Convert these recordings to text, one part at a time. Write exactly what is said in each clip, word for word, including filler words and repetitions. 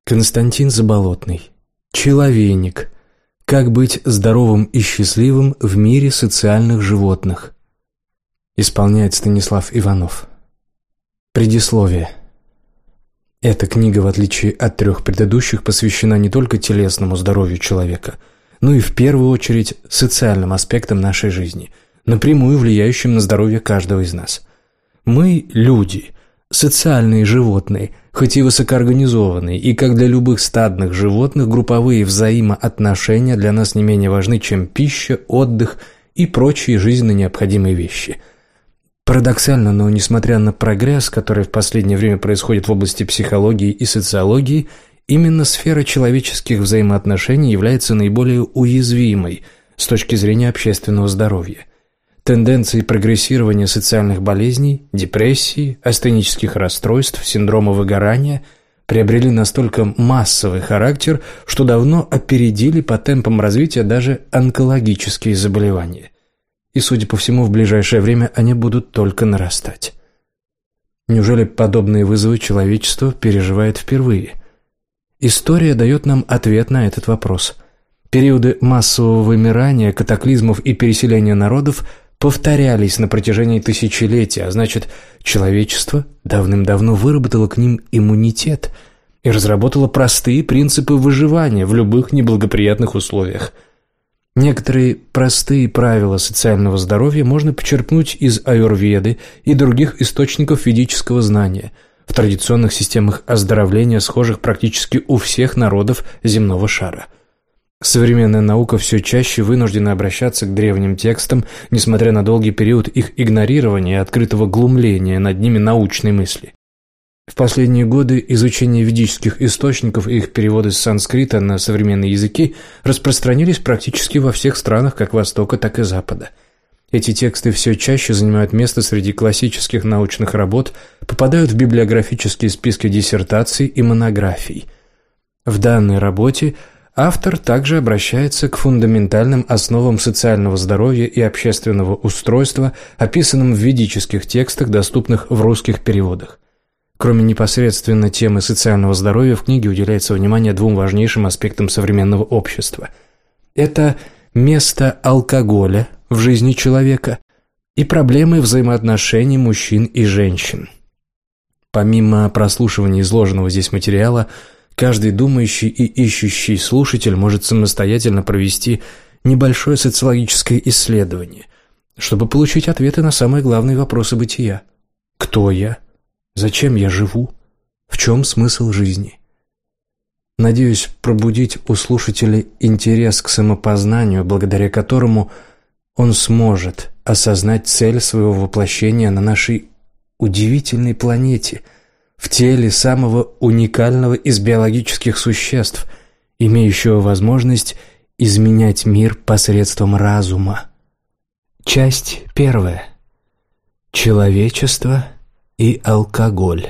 Константин Заболотный. Человейник. Как быть здоровым и счастливым в мире социальных животных. Исполняет Станислав Иванов. Предисловие. Эта книга, в отличие от трех предыдущих, посвящена не только телесному здоровью человека, но и в первую очередь социальным аспектам нашей жизни, напрямую влияющим на здоровье каждого из нас. Мы – люди, социальные животные, хоть и высокоорганизованные, и, как для любых стадных животных, групповые взаимоотношения для нас не менее важны, чем пища, отдых и прочие жизненно необходимые вещи. Парадоксально, но несмотря на прогресс, который в последнее время происходит в области психологии и социологии, именно сфера человеческих взаимоотношений является наиболее уязвимой с точки зрения общественного здоровья. Тенденции прогрессирования социальных болезней, депрессии, астенических расстройств, синдрома выгорания приобрели настолько массовый характер, что давно опередили по темпам развития даже онкологические заболевания. И, судя по всему, в ближайшее время они будут только нарастать. Неужели подобные вызовы человечество переживает впервые? История дает нам ответ на этот вопрос. Периоды массового вымирания, катаклизмов и переселения народов повторялись на протяжении тысячелетий, а значит, человечество давным-давно выработало к ним иммунитет и разработало простые принципы выживания в любых неблагоприятных условиях. Некоторые простые правила социального здоровья можно почерпнуть из аюрведы и других источников ведического знания, в традиционных системах оздоровления, схожих практически у всех народов земного шара. Современная наука все чаще вынуждена обращаться к древним текстам, несмотря на долгий период их игнорирования и открытого глумления над ними научной мысли. В последние годы изучение ведических источников и их переводы с санскрита на современные языки распространились практически во всех странах как Востока, так и Запада. Эти тексты все чаще занимают место среди классических научных работ, попадают в библиографические списки диссертаций и монографий. В данной работе автор также обращается к фундаментальным основам социального здоровья и общественного устройства, описанным в ведических текстах, доступных в русских переводах. Кроме непосредственно темы социального здоровья, в книге уделяется внимание двум важнейшим аспектам современного общества. Это место алкоголя в жизни человека и проблемы взаимоотношений мужчин и женщин. Помимо прослушивания изложенного здесь материала, каждый думающий и ищущий слушатель может самостоятельно провести небольшое социологическое исследование, чтобы получить ответы на самые главные вопросы бытия. Кто я? Зачем я живу? В чем смысл жизни? Надеюсь пробудить у слушателей интерес к самопознанию, благодаря которому он сможет осознать цель своего воплощения на нашей удивительной планете – в теле самого уникального из биологических существ, имеющего возможность изменять мир посредством разума. Часть первая. Человечество и алкоголь.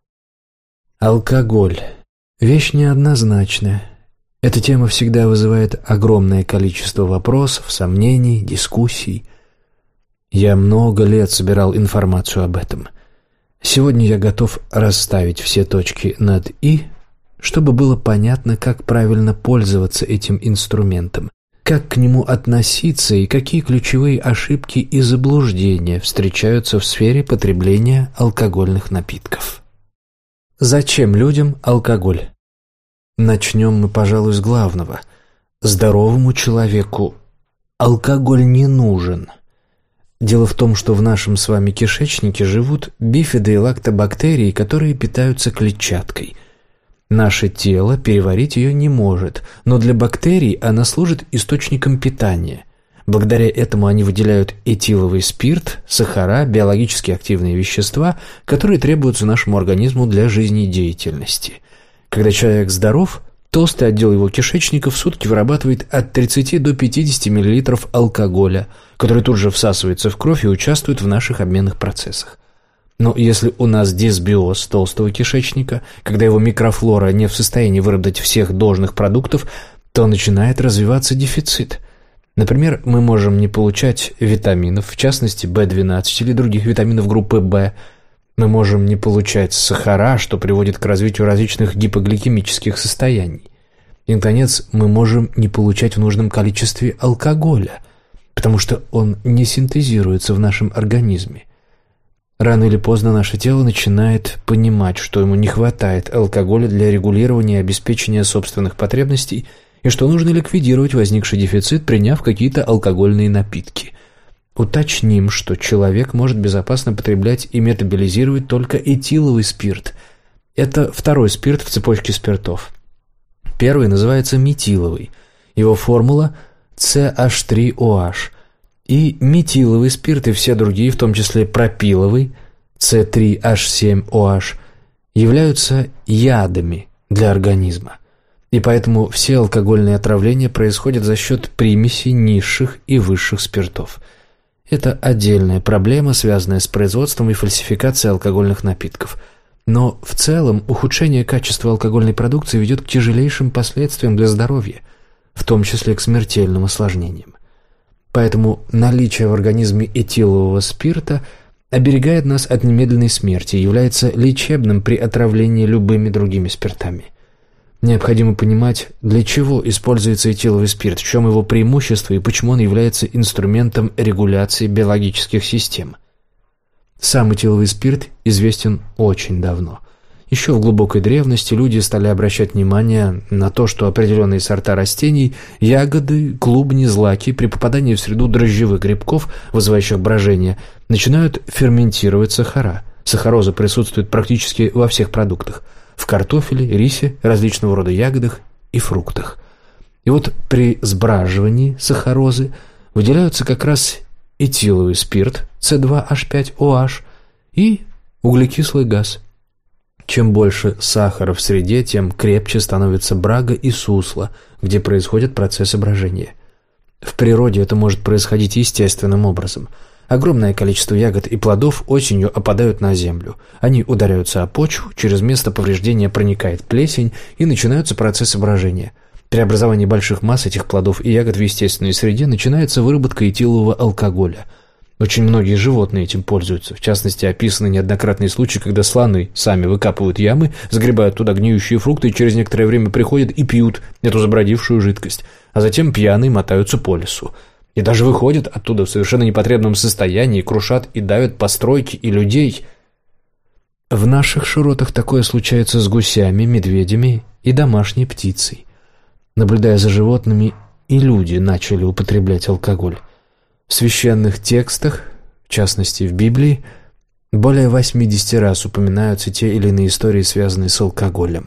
Алкоголь. Вещь неоднозначная. Эта тема всегда вызывает огромное количество вопросов, сомнений, дискуссий. Я много лет собирал информацию об этом. Сегодня я готов расставить все точки над «и», чтобы было понятно, как правильно пользоваться этим инструментом, как к нему относиться и какие ключевые ошибки и заблуждения встречаются в сфере потребления алкогольных напитков. Зачем людям алкоголь? Начнем мы, пожалуй, с главного. Здоровому человеку алкоголь не нужен. Дело в том, что в нашем с вами кишечнике живут бифиды и лактобактерии, которые питаются клетчаткой. Наше тело переварить ее не может, но для бактерий она служит источником питания. Благодаря этому они выделяют этиловый спирт, сахара, биологически активные вещества, которые требуются нашему организму для жизнедеятельности. Когда человек здоров, толстый отдел его кишечника в сутки вырабатывает от тридцати до пятидесяти миллилитров алкоголя, который тут же всасывается в кровь и участвует в наших обменных процессах. Но если у нас дисбиоз толстого кишечника, когда его микрофлора не в состоянии выработать всех должных продуктов, то начинает развиваться дефицит. Например, мы можем не получать витаминов, в частности бэ двенадцать или других витаминов группы В, Мы можем не получать сахара, что приводит к развитию различных гипогликемических состояний. И, наконец, мы можем не получать в нужном количестве алкоголя, потому что он не синтезируется в нашем организме. Рано или поздно наше тело начинает понимать, что ему не хватает алкоголя для регулирования и обеспечения собственных потребностей, и что нужно ликвидировать возникший дефицит, приняв какие-то алкогольные напитки. Уточним, что человек может безопасно потреблять и метаболизировать только этиловый спирт. Это второй спирт в цепочке спиртов. Первый называется метиловый. Его формула си эйч три о эйч. И метиловый спирт и все другие, в том числе пропиловый, си три эйч семь о эйч, являются ядами для организма. И поэтому все алкогольные отравления происходят за счет примесей низших и высших спиртов. Это отдельная проблема, связанная с производством и фальсификацией алкогольных напитков. Но в целом ухудшение качества алкогольной продукции ведет к тяжелейшим последствиям для здоровья, в том числе к смертельным осложнениям. Поэтому наличие в организме этилового спирта оберегает нас от немедленной смерти и является лечебным при отравлении любыми другими спиртами. Необходимо понимать, для чего используется этиловый спирт, в чем его преимущество и почему он является инструментом регуляции биологических систем. Сам этиловый спирт известен очень давно. Еще в глубокой древности люди стали обращать внимание на то, что определенные сорта растений, ягоды, клубни, злаки при попадании в среду дрожжевых грибков, вызывающих брожение, начинают ферментировать сахара. Сахароза присутствует практически во всех продуктах – в картофеле, рисе, различного рода ягодах и фруктах. И вот при сбраживании сахарозы выделяются как раз этиловый спирт си два эйч пять о эйч и углекислый газ. Чем больше сахара в среде, тем крепче становится брага и сусло, где происходит процесс брожения. В природе это может происходить естественным образом. Огромное количество ягод и плодов осенью опадают на землю. Они ударяются о почву, через место повреждения проникает плесень и начинаются процессы брожения. При образовании больших масс этих плодов и ягод в естественной среде начинается выработка этилового алкоголя. Очень многие животные этим пользуются. В частности, описаны неоднократные случаи, когда слоны сами выкапывают ямы, сгребают туда гниющие фрукты и через некоторое время приходят и пьют эту забродившую жидкость, а затем пьяные мотаются по лесу. И даже выходят оттуда в совершенно непотребном состоянии, крушат и давят постройки и людей. В наших широтах такое случается с гусями, медведями и домашней птицей. Наблюдая за животными, и люди начали употреблять алкоголь. В священных текстах, в частности в Библии, более восьмидесяти раз упоминаются те или иные истории, связанные с алкоголем.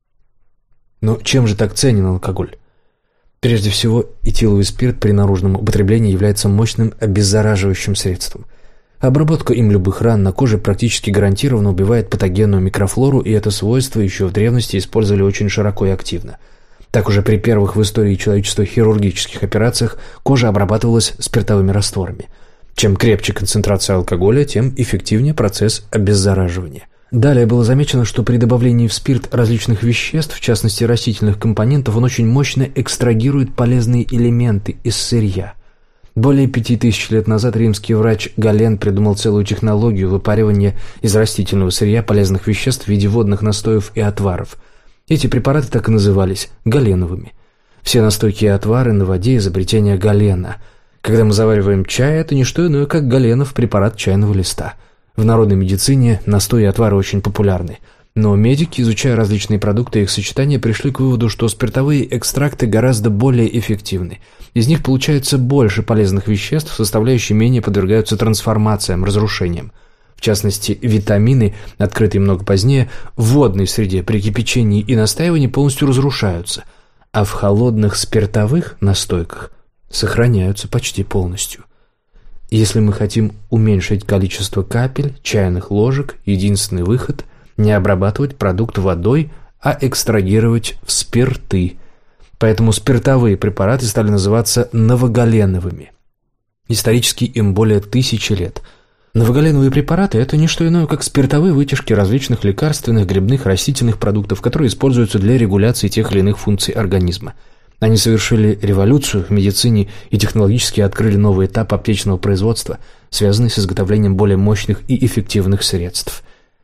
Но чем же так ценен алкоголь? Прежде всего, этиловый спирт при наружном употреблении является мощным обеззараживающим средством. Обработка им любых ран на коже практически гарантированно убивает патогенную микрофлору, и это свойство еще в древности использовали очень широко и активно. Так уже при первых в истории человечества хирургических операциях кожа обрабатывалась спиртовыми растворами. Чем крепче концентрация алкоголя, тем эффективнее процесс обеззараживания. Далее было замечено, что при добавлении в спирт различных веществ, в частности растительных компонентов, он очень мощно экстрагирует полезные элементы из сырья. Более пяти тысяч лет назад римский врач Гален придумал целую технологию выпаривания из растительного сырья полезных веществ в виде водных настоев и отваров. Эти препараты так и назывались – галеновыми. Все настойки и отвары на воде – изобретение Галена. Когда мы завариваем чай, это не что иное, как Галенов препарат чайного листа. В народной медицине настои и отвары очень популярны. Но медики, изучая различные продукты и их сочетания, пришли к выводу, что спиртовые экстракты гораздо более эффективны. Из них получается больше полезных веществ, составляющие менее подвергаются трансформациям, разрушениям. В частности, витамины, открытые много позднее, в водной среде при кипячении и настаивании полностью разрушаются, а в холодных спиртовых настойках сохраняются почти полностью. Если мы хотим уменьшить количество капель, чайных ложек, единственный выход – не обрабатывать продукт водой, а экстрагировать в спирты. Поэтому спиртовые препараты стали называться новогаленовыми. Исторически им более тысячи лет. Новогаленовые препараты – это не что иное, как спиртовые вытяжки различных лекарственных, грибных, растительных продуктов, которые используются для регуляции тех или иных функций организма. Они совершили революцию в медицине и технологически открыли новый этап аптечного производства, связанный с изготовлением более мощных и эффективных средств.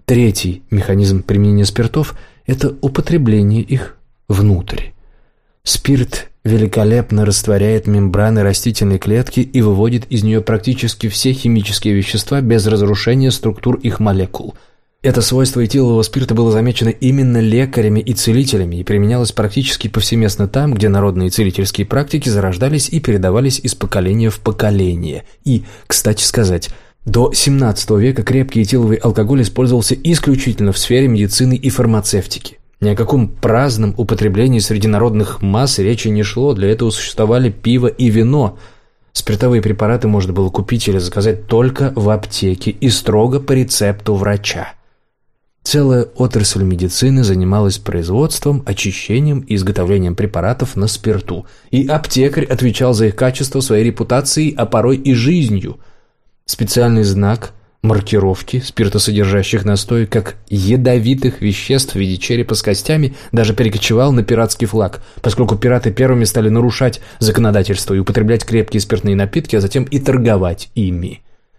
Третий механизм применения спиртов – это употребление их внутрь. Спирт великолепно растворяет мембраны растительной клетки и выводит из нее практически все химические вещества без разрушения структур их молекул. Это свойство этилового спирта было замечено именно лекарями и целителями и применялось практически повсеместно там, где народные целительские практики зарождались и передавались из поколения в поколение. И, кстати сказать, до семнадцатого века крепкий этиловый алкоголь использовался исключительно в сфере медицины и фармацевтики. Ни о каком праздном употреблении среди народных масс речи не шло, для этого существовали пиво и вино. Спиртовые препараты можно было купить или заказать только в аптеке и строго по рецепту врача. Целая отрасль медицины занималась производством, очищением и изготовлением препаратов на спирту, и аптекарь отвечал за их качество своей репутацией, а порой и жизнью. Специальный знак маркировки спиртосодержащих настоек как ядовитых веществ в виде черепа с костями даже перекочевал на пиратский флаг, поскольку пираты первыми стали нарушать законодательство и употреблять крепкие спиртные напитки, а затем и торговать ими.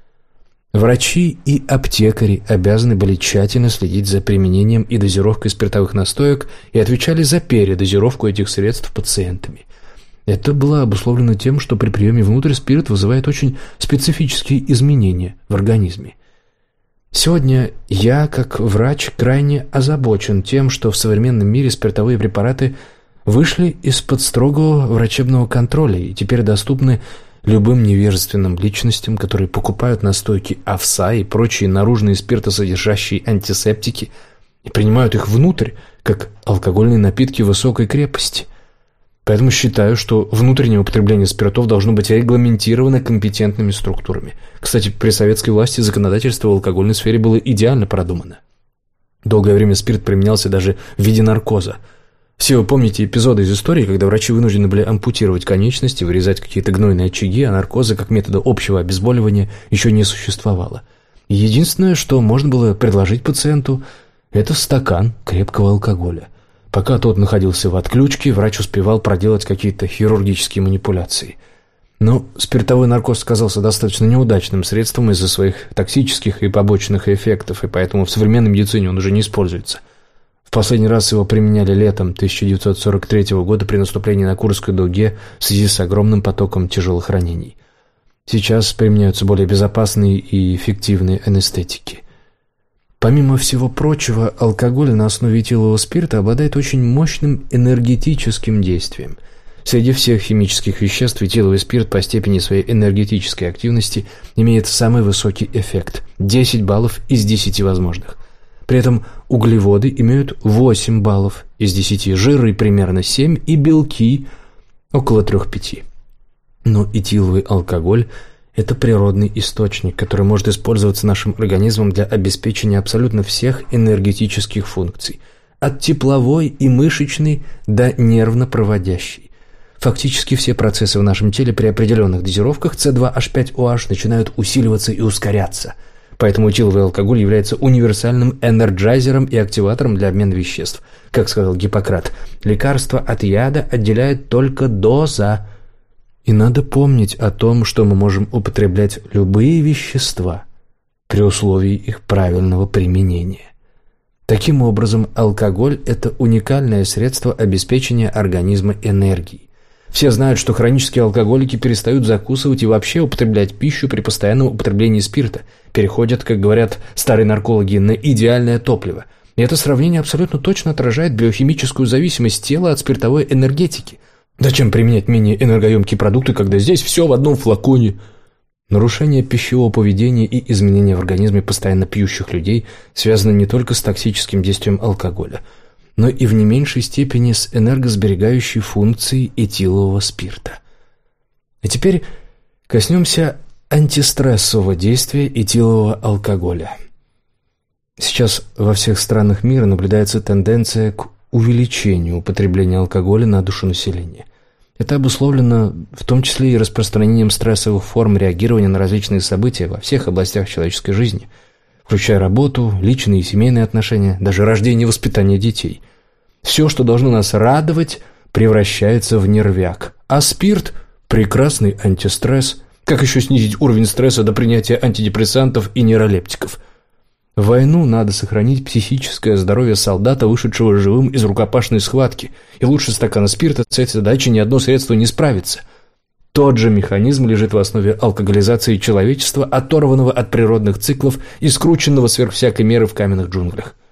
Врачи и аптекари обязаны были тщательно следить за применением и дозировкой спиртовых настоек и отвечали за передозировку этих средств пациентами. Это было обусловлено тем, что при приеме внутрь спирт вызывает очень специфические изменения в организме. Сегодня я, как врач, крайне озабочен тем, что в современном мире спиртовые препараты вышли из-под строгого врачебного контроля и теперь доступны любым невежественным личностям, которые покупают настойки овса и прочие наружные спиртосодержащие антисептики и принимают их внутрь, как алкогольные напитки высокой крепости. Поэтому считаю, что внутреннее употребление спиртов должно быть регламентировано компетентными структурами. Кстати, при советской власти законодательство в алкогольной сфере было идеально продумано. Долгое время спирт применялся даже в виде наркоза. Все вы помните эпизоды из истории, когда врачи вынуждены были ампутировать конечности, вырезать какие-то гнойные очаги, а наркоза как метода общего обезболивания еще не существовало. И единственное, что можно было предложить пациенту, это стакан крепкого алкоголя. Пока тот находился в отключке, врач успевал проделать какие-то хирургические манипуляции. Но спиртовой наркоз оказался достаточно неудачным средством из-за своих токсических и побочных эффектов, и поэтому в современной медицине он уже не используется. В последний раз его применяли летом тысяча девятьсот сорок третьего года при наступлении на Курской дуге в связи с огромным потоком тяжелых ранений. Сейчас применяются более безопасные и эффективные анестетики. Помимо всего прочего, алкоголь на основе этилового спирта обладает очень мощным энергетическим действием. Среди всех химических веществ этиловый спирт по степени своей энергетической активности имеет самый высокий эффект – десять баллов из десяти возможных. При этом углеводы имеют восемь баллов из десяти, жиры примерно семь и белки около три-пять. Но этиловый алкоголь – это природный источник, который может использоваться нашим организмом для обеспечения абсолютно всех энергетических функций, от тепловой и мышечной до нервно-проводящей. Фактически все процессы в нашем теле при определенных дозировках си два эйч пять о эйч начинают усиливаться и ускоряться. Поэтому этиловый алкоголь является универсальным энерджайзером и активатором для обмена веществ. Как сказал Гиппократ, лекарство от яда отделяет только доза. И надо помнить о том, что мы можем употреблять любые вещества при условии их правильного применения. Таким образом, алкоголь – это уникальное средство обеспечения организма энергией. Все знают, что хронические алкоголики перестают закусывать и вообще употреблять пищу при постоянном употреблении спирта, переходят, как говорят старые наркологи, на идеальное топливо. И это сравнение абсолютно точно отражает биохимическую зависимость тела от спиртовой энергетики. Зачем применять менее энергоемкие продукты, когда здесь все в одном флаконе? Нарушение пищевого поведения и изменения в организме постоянно пьющих людей связаны не только с токсическим действием алкоголя, но и в не меньшей степени с энергосберегающей функцией этилового спирта. А теперь коснемся антистрессового действия этилового алкоголя. Сейчас во всех странах мира наблюдается тенденция к увеличению употребления алкоголя на душу населения. Это обусловлено в том числе и распространением стрессовых форм реагирования на различные события во всех областях человеческой жизни, включая работу, личные и семейные отношения, даже рождение и воспитание детей. Все, что должно нас радовать, превращается в нервяк. А спирт – прекрасный антистресс. Как еще снизить уровень стресса до принятия антидепрессантов и нейролептиков? В войну надо сохранить психическое здоровье солдата, вышедшего живым из рукопашной схватки, и лучше стакана спирта с этой задачей ни одно средство не справится. Тот же механизм лежит в основе алкоголизации человечества, оторванного от природных циклов и скрученного сверх всякой меры в каменных джунглях.